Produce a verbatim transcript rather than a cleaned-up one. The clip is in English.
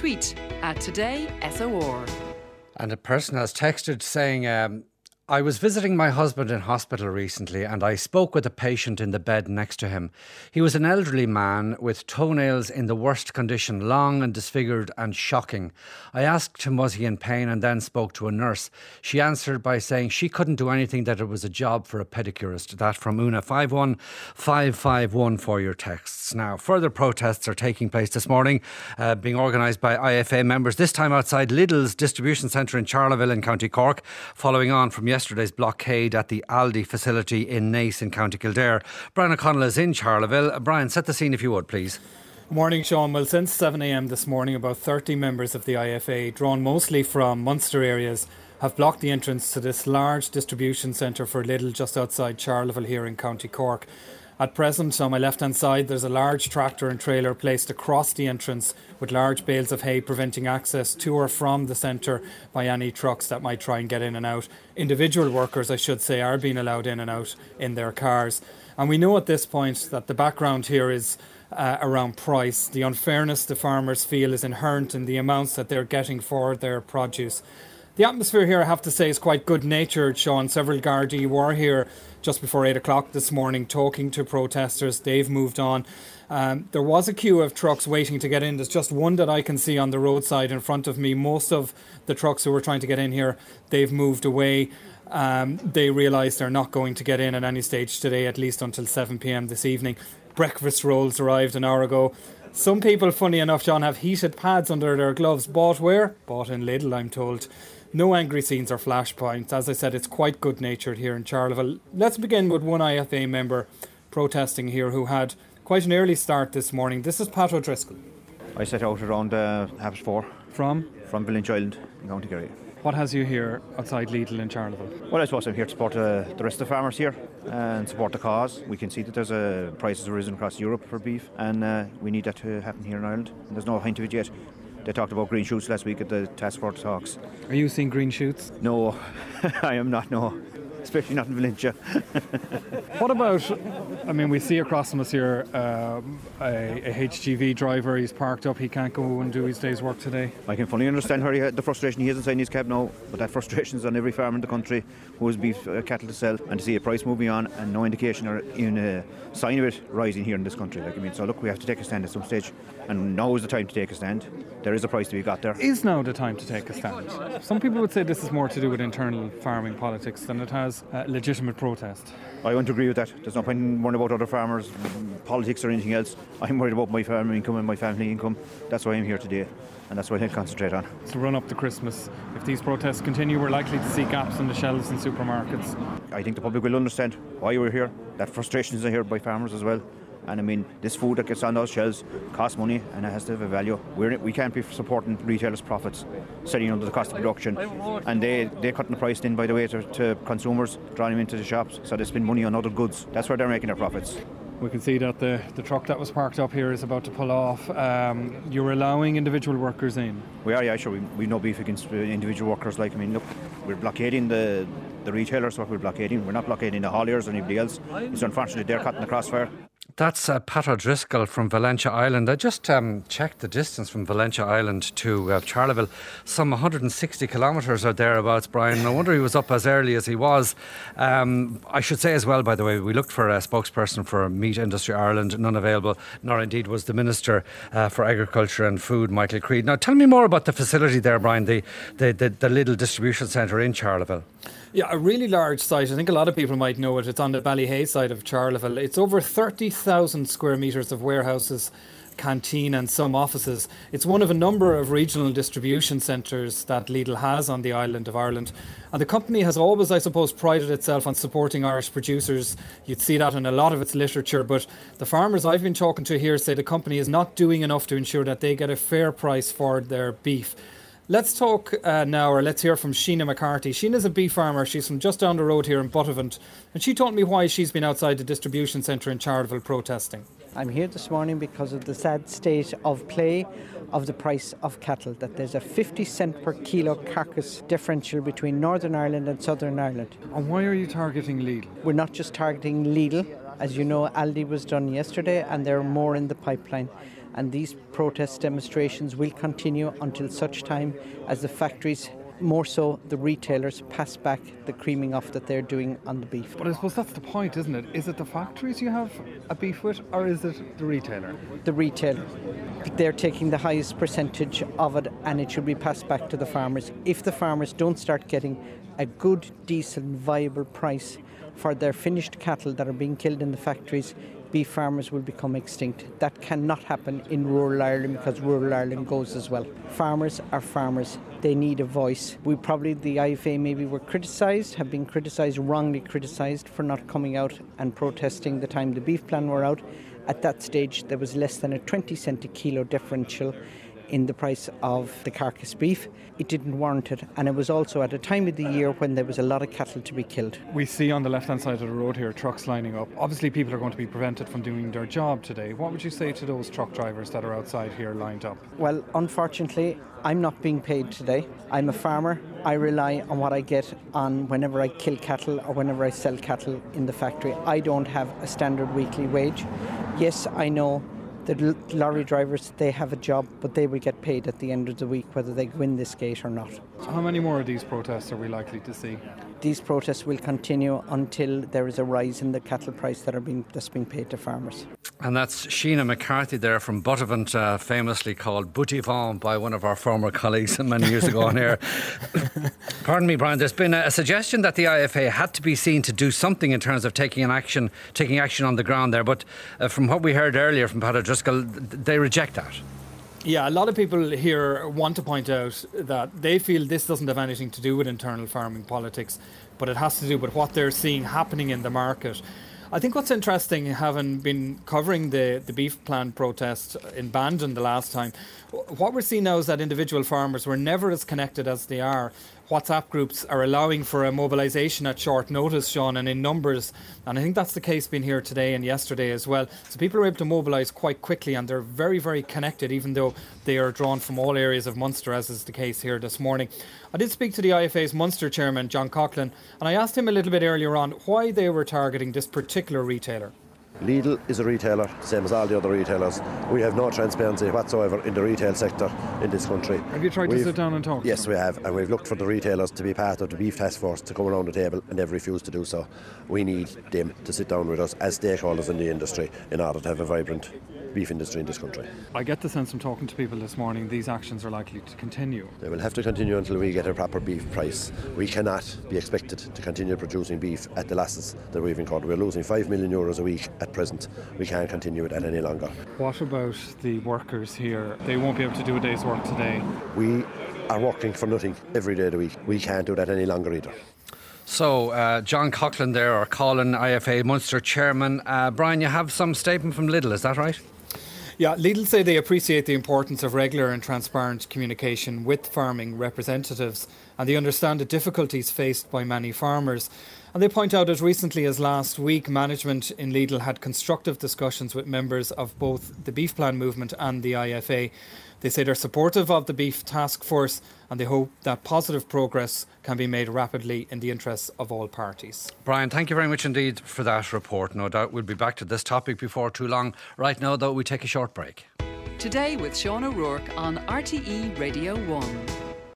Tweet at Today S O R. And a person has texted saying, um, I was visiting my husband in hospital recently and I spoke with a patient in the bed next to him. He was an elderly man with toenails in the worst condition, long and disfigured and shocking. I asked him was he in pain and then spoke to a nurse. She answered by saying she couldn't do anything, that it was a job for a pedicurist. That from Una. five one five five one for your texts. Now, further protests are taking place this morning, uh, being organised by I F A members, this time outside Lidl's distribution centre in Charleville in County Cork, following on from yesterday's blockade at the Aldi facility in Naas in County Kildare. Brian O'Connell is in Charleville. Brian, set the scene if you would, please. Good morning, Sean. Well, since seven a m this morning, about thirty members of the I F A, drawn mostly from Munster areas, have blocked the entrance to this large distribution centre for Lidl just outside Charleville here in County Cork. At present, on my left-hand side, there's a large tractor and trailer placed across the entrance with large bales of hay preventing access to or from the centre by any trucks that might try and get in and out. Individual workers, I should say, are being allowed in and out in their cars. And we know at this point that the background here is uh, around price. The unfairness the farmers feel is inherent in the amounts that they're getting for their produce. The atmosphere here, I have to say, is quite good-natured, Sean. Several Gardaí were here just before eight o'clock this morning talking to protesters. They've moved on. Um, there was a queue of trucks waiting to get in. There's just one that I can see on the roadside in front of me. Most of the trucks who were trying to get in here, they've moved away. Um, they realise they're not going to get in at any stage today, at least until seven p m this evening. Breakfast rolls arrived an hour ago. Some people, funny enough, John, have heated pads under their gloves. Bought where? Bought in Lidl, I'm told. No angry scenes or flashpoints. As I said, it's quite good-natured here in Charleville. Let's begin with one I F A member protesting here who had quite an early start this morning. This is Pat O'Driscoll. I set out around uh, half past four. From? From Village Island in County Kerry. What has you here outside Lidl in Charleville? Well, I suppose I'm here to support uh, the rest of the farmers here and support the cause. We can see that there's a prices have risen across Europe for beef, and uh, we need that to happen here in Ireland. And there's no hint of it yet. They talked about green shoots last week at the task force talks. Are you seeing green shoots? No, I am not, no. Especially not in Valencia. What about, I mean, we see across from us here uh, a, a H G V driver. He's parked up, he can't go and do his day's work today. I can fully understand where he had the frustration he has inside his cab now, but that frustration is on every farmer in the country who has beef uh, cattle to sell, and to see a price moving on and no indication or even a sign of it rising here in this country. Like I mean, so look, we have to take a stand at some stage, and now is the time to take a stand. There is a price to be got there. Is now the time to take a stand? Some people would say this is more to do with internal farming politics than it has uh, legitimate protest. I won't agree with that. There's no point in worrying about other farmers, politics or anything else. I'm worried about my farming income and my family income. That's why I'm here today, and that's what I'll concentrate on. To run up to Christmas, if these protests continue, we're likely to see gaps in the shelves in supermarkets. I think the public will understand why we're here. That frustration is here by farmers as well. And I mean, this food that gets on those shelves costs money and it has to have a value. We're, we can't be supporting retailers' profits, selling under the cost of production. And they, they're cutting the price in, by the way, to, to consumers, drawing them into the shops. So they spend money on other goods. That's where they're making their profits. We can see that the, the truck that was parked up here is about to pull off. Um, you're allowing individual workers in? We are, yeah, sure. We, we know beef against individual workers. Like, I mean, look, we're blockading the, the retailers, what we're blockading. We're not blockading the hauliers or anybody else. It's unfortunate they're cutting the crossfire. That's uh, Pat O'Driscoll from Valentia Island. I just um, checked the distance from Valentia Island to uh, Charleville. Some one hundred sixty kilometres or thereabouts, Brian. No wonder he was up as early as he was. Um, I should say as well, by the way, we looked for a spokesperson for Meat Industry Ireland, none available, nor indeed was the Minister uh, for Agriculture and Food, Michael Creed. Now, tell me more about the facility there, Brian, the, the, the, the Lidl distribution centre in Charleville. Yeah, a really large site. I think a lot of people might know it. It's on the Ballyhay side of Charleville. It's over thirty thousand square metres of warehouses, canteen and some offices. It's one of a number of regional distribution centres that Lidl has on the island of Ireland. And the company has always, I suppose, prided itself on supporting Irish producers. You'd see that in a lot of its literature. But the farmers I've been talking to here say the company is not doing enough to ensure that they get a fair price for their beef. Let's talk uh, now, or let's hear from Sheena McCarthy. Sheena's a beef farmer. She's from just down the road here in Buttevant. And she told me why she's been outside the distribution centre in Charleville protesting. I'm here this morning because of the sad state of play of the price of cattle, that there's a fifty cent per kilo carcass differential between Northern Ireland and Southern Ireland. And why are you targeting Lidl? We're not just targeting Lidl. As you know, Aldi was done yesterday and there are more in the pipeline. and these protest demonstrations will continue until such time as the factories, more so the retailers, pass back the creaming off that they're doing on the beef. But I suppose that's the point, isn't it? Is it the factories you have a beef with, or is it the retailer? The retailer. They're taking the highest percentage of it, and it should be passed back to the farmers. If the farmers don't start getting a good, decent, viable price for their finished cattle that are being killed in the factories, beef farmers will become extinct. That cannot happen in rural Ireland, because rural Ireland goes as well. Farmers are farmers. They need a voice. We probably, the I F A maybe were criticised, have been criticised, wrongly criticised for not coming out and protesting the time the beef plan were out. At that stage, there was less than a twenty cent a kilo differential in the price of the carcass beef. It didn't warrant it, and it was also at a time of the year when there was a lot of cattle to be killed. We see on the left-hand side of the road here trucks lining up. Obviously people are going to be prevented from doing their job today. What would you say to those truck drivers that are outside here lined up? Well, unfortunately, I'm not being paid today. I'm a farmer. I rely on what I get on whenever I kill cattle or whenever I sell cattle in the factory. I don't have a standard weekly wage. Yes, I know the lorry drivers, they have a job, but they will get paid at the end of the week whether they win this gate or not. So how many more of these protests are we likely to see? These protests will continue until there is a rise in the cattle price that are being that's being paid to farmers. And that's Sheena McCarthy there from Buttevant, uh, famously called Buttivant by one of our former colleagues many years ago on here. Pardon me, Brian. There's been a, a suggestion that the I F A had to be seen to do something in terms of taking an action, taking action on the ground there. But uh, from what we heard earlier from Pat O'Driscoll, they reject that. Yeah, a lot of people here want to point out that they feel this doesn't have anything to do with internal farming politics, but it has to do with what they're seeing happening in the market. I think what's interesting, having been covering the, the beef plant protest in Bandon the last time, what we're seeing now is that individual farmers were never as connected as they are. WhatsApp groups are allowing for a mobilisation at short notice, Sean, and in numbers. And I think that's the case been here today and yesterday as well. So people are able to mobilise quite quickly, and they're very, very connected, even though they are drawn from all areas of Munster, as is the case here this morning. I did speak to the I F A's Munster chairman, John Coughlin, and I asked him a little bit earlier on why they were targeting this particular retailer. Lidl is a retailer, same as all the other retailers. We have no transparency whatsoever in the retail sector in this country. Have you tried we've, to sit down and talk? Yes, we have, and we've looked for the retailers to be part of the beef task force to come around the table, and they've refused to do so. We need them to sit down with us as stakeholders in the industry in order to have a vibrant beef industry in this country. I get the sense from talking to people this morning these actions are likely to continue. They will have to continue until we get a proper beef price. We cannot be expected to continue producing beef at the losses that we've incurred. We're losing five million euros a week at present. We can't continue it any longer. What about the workers here? They won't be able to do a day's work today. We are working for nothing every day of the week. We can't do that any longer either. So, uh, John Coughlin there, or Colin, I F A Munster chairman. Uh, Brian, you have some statement from Lidl, is that right? Yeah, Lidl say they appreciate the importance of regular and transparent communication with farming representatives, and they understand the difficulties faced by many farmers. And they point out as recently as last week, management in Lidl had constructive discussions with members of both the Beef Plan movement and the I F A. They say they're supportive of the Beef Task Force, and they hope that positive progress can be made rapidly in the interests of all parties. Brian, thank you very much indeed for that report. No doubt we'll be back to this topic before too long. Right now, though, we take a short break. Today with Sean O'Rourke on R T E Radio one.